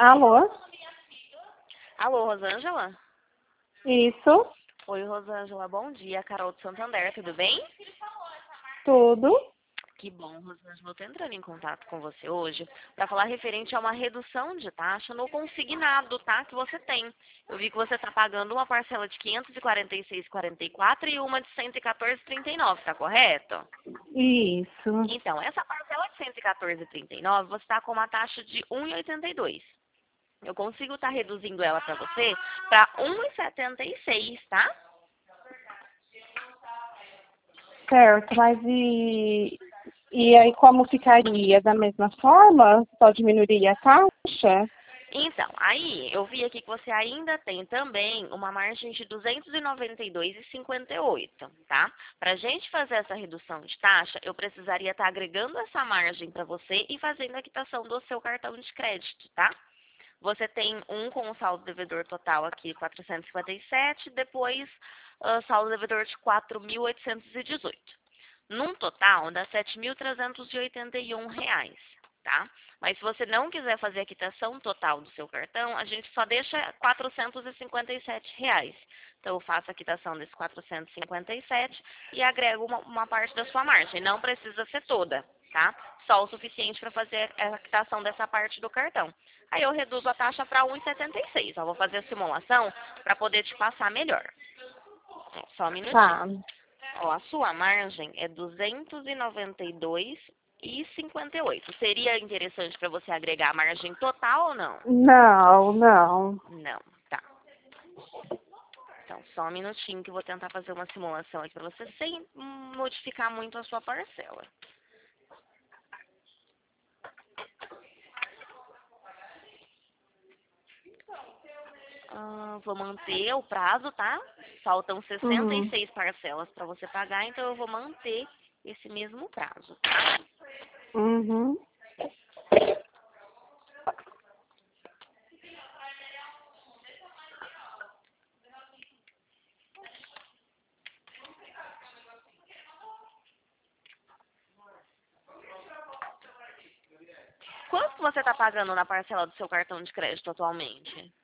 Alô? Alô, Rosângela? Isso? Oi, Rosângela, bom dia. Carol de Santander, tudo bem? Tudo? Que bom, Rosângela. Eu tô entrando em contato com você hoje para falar referente a uma redução de taxa no consignado, tá? Que você tem. Eu vi que você está pagando uma parcela de 546,44 e uma de 114,39, tá correto? Isso. Então, essa parcela de 114,39, você está com uma taxa de 1,82. Eu consigo estar reduzindo ela para você para 1,76, tá? Certo, mas e aí como ficaria? Da mesma forma? Só diminuiria a taxa? Então, aí eu vi aqui que você ainda tem também uma margem de 292,58, tá? Para a gente fazer essa redução de taxa, eu precisaria estar agregando essa margem para você e fazendo a quitação do seu cartão de crédito, tá? Você tem um com o saldo devedor total aqui, 457, depois saldo devedor de 4.818. Num total, dá R$ 7.381, tá? Mas se você não quiser fazer a quitação total do seu cartão, a gente só deixa R$ 457. Então, eu faço a quitação desses 457 e agrego uma parte da sua margem. Não precisa ser toda, tá? Só o suficiente para fazer a quitação dessa parte do cartão. Aí eu reduzo a taxa para 1,76. Eu vou fazer a simulação para poder te passar melhor. Só um minutinho. Tá. Ó, a sua margem é 292,58. Seria interessante para você agregar a margem total ou não? Não, não. Não, tá. Então, só um minutinho que eu vou tentar fazer uma simulação aqui para você sem modificar muito a sua parcela. Vou manter o prazo, tá? Faltam Uhum. 66 parcelas para você pagar, então eu vou manter esse mesmo prazo, tá? Uhum. Quanto que você está pagando na parcela do seu cartão de crédito atualmente?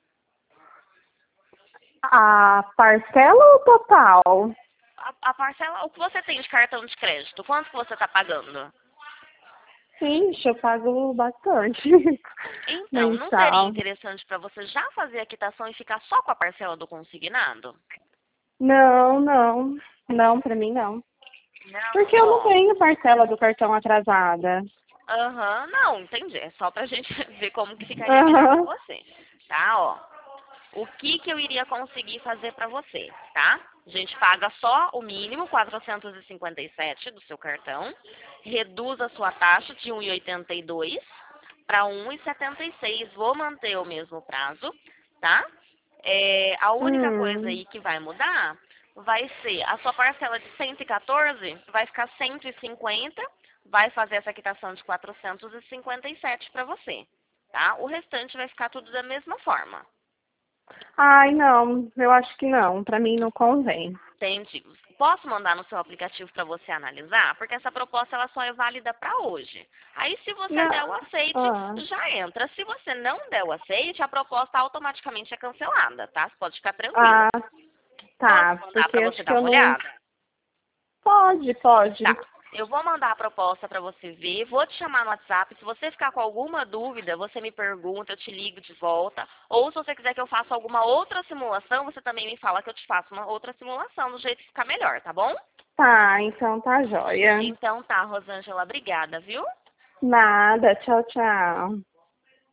A parcela ou total? A parcela, o que você tem de cartão de crédito, quanto que você está pagando? Ixi, eu pago bastante. Então, não seria Mensal. interessante para você já fazer a quitação e ficar só com a parcela do consignado? Não, não. Não, pra mim não. Não, Porque eu não ó. tenho parcela do cartão atrasada. Aham, não, entendi. É só pra gente ver como que ficaria melhor pra Aham. você. Tá, ó. O que eu iria conseguir fazer pra você, tá? A gente paga só o mínimo, 457 do seu cartão, reduz a sua taxa de 1,82 para 1,76. Vou manter o mesmo prazo, tá? A única coisa Hum. aí que vai mudar vai ser a sua parcela de 114 vai ficar 150, vai fazer essa quitação de 457 para você, tá? O restante vai ficar tudo da mesma forma. Ai, não, eu acho que não. Pra mim não convém. Entendi. Posso mandar no seu aplicativo para você analisar? Porque essa proposta ela só é válida para hoje. Aí, se você der o Não. aceite, Ah, já entra. Se você não der o aceite, a proposta automaticamente é cancelada, tá? Você pode ficar tranquila. ah, Posso tá. mandar Porque para você acho que dar eu uma não. olhada? Pode, pode. Tá. Eu vou mandar a proposta para você ver. Vou te chamar no WhatsApp. Se você ficar com alguma dúvida, você me pergunta, eu te ligo de volta. Ou se você quiser que eu faça alguma outra simulação, você também me fala que eu te faço uma outra simulação, do jeito que ficar melhor, tá bom? Tá, então tá joia. Então tá, Rosângela, obrigada, viu? Nada. Tchau, tchau.